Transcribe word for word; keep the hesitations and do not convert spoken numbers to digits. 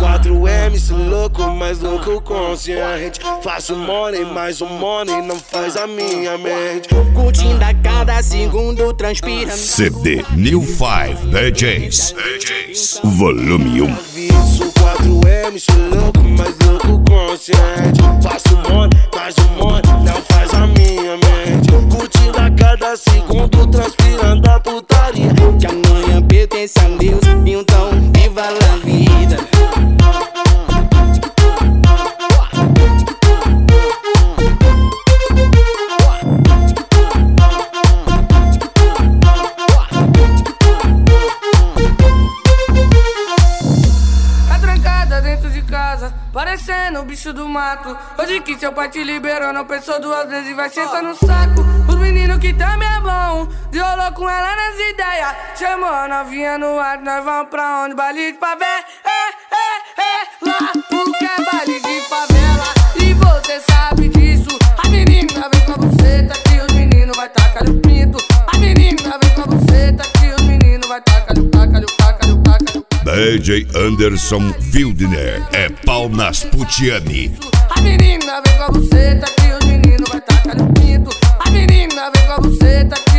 quatro M C louco, mais louco consciente. Faço money, mais um money não faz a minha mente. Curtindo a cada segundo, transpirando. C D New Five D Js, D Js Volume um. Sou quatro M C louco, mais louco consciente. Faço money, mais um money não faz a minha mente. Curtindo a cada segundo, transpirando a putaria. Que amanhã pertence a Deus, então viva a vida. Tá trancada dentro de casa, parecendo o bicho do mato. Hoje que seu pai te liberou, não pensou duas vezes e vai sentar no saco. Os meninos que também é bom, violou com ela nas ideias. Chamou a novinha no ar, nós vamos pra onde? Baile de favela, é, é, é, lá porque é baile de favela. E você sabe disso. A menina vem com a buceta que os meninos vai tacar no pinto. A menina vem com a buceta que os meninos vai tacar no tacar no tacar no tacar no. D J Anderson Wildner é pau nas Putiani. A menina vem com a buceta que os meninos vai tacar no pinto. A menina vem com a buceta que